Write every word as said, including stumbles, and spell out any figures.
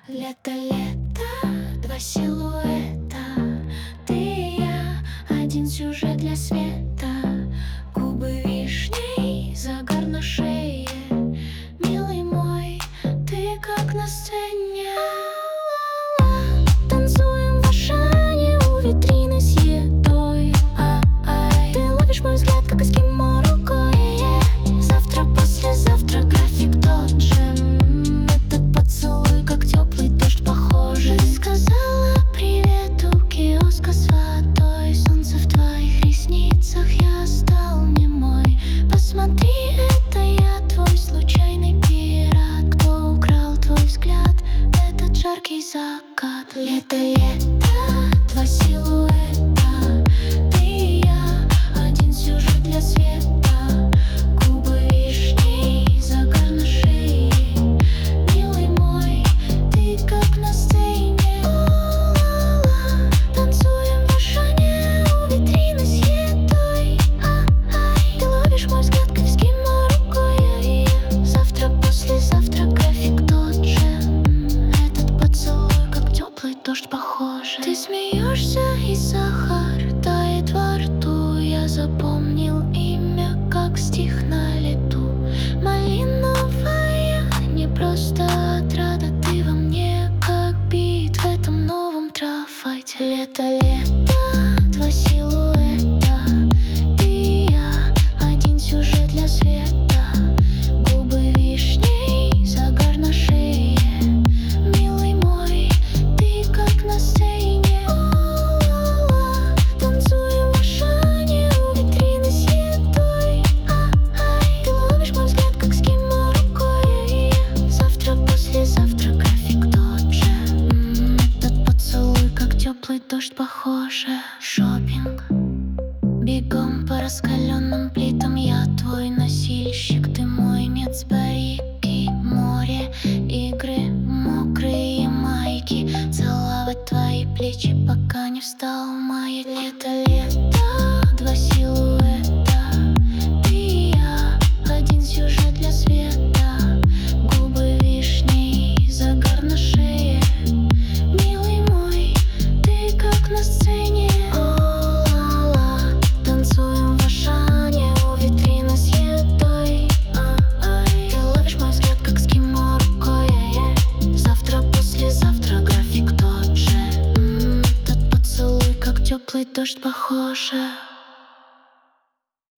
Лето, лето, два силуэта, ты и я, один сюжет для света. Губы вишней, загар на шее, милый мой, ты как на сцене. Танцуем в Ашане у витрины с едой. Ты ловишь мой взгляд, как эскимо рукой. Завтра, послезавтра график тот же. Этот поцелуй, как теплый дождь, похожий. Ты сказала привет у киоска с водой. Солнце в твоих ресницах, я стал немой. Посмотри, это я, твой случайный пират. Кто украл твой взгляд, этот жаркий закат. Лето, лето, два силуэта, ты и я, один сюжет для света. Губы вишней, загар на шее, милый мой, ты как на сцене. О-ла-ла, танцуем в Ашане у витрины с едой. А-ай, ты ловишь мой взгляд, как эскимо рукой. Завтра, послезавтра график тот же. Этот поцелуй, как теплый дождь, похожий. Ты смеешься, и сахар тает во рту. Я запомнил имя, как стих на лету. Малиновая, не просто отрада. Ты во мне, как бит в этом новом трафайте. Лето, лето, два силуэта, ты и я, один сюжет для света. Губы вишней, загар на шее, милый мой, ты как на сцене. О-ла-ла, танцуем в Ашане у витрины с едой. А-ай, ты ловишь мой взгляд, как эскимо рукой. Завтра, послезавтра график тот же. М, Этот поцелуй, как теплый дождь, похоже. Шопинг, бегом по раскаленным плитам. Я твой носильщик, ты мой нецбарики. Море, игры, мокрые майки. Целовать твои плечи, пока не встал маяк. Лето, лето, два силуэта, ты и я, один сюжет для света. Губы вишней, загар на шее, милый мой, ты как на сцене. О-ла-ла, танцуем в Ашане у витрины с едой. А-ай, ты ловишь мой взгляд, как эскимо рукой. Завтра, послезавтра график тот же. М, Этот поцелуй, как теплый дождь, похоже.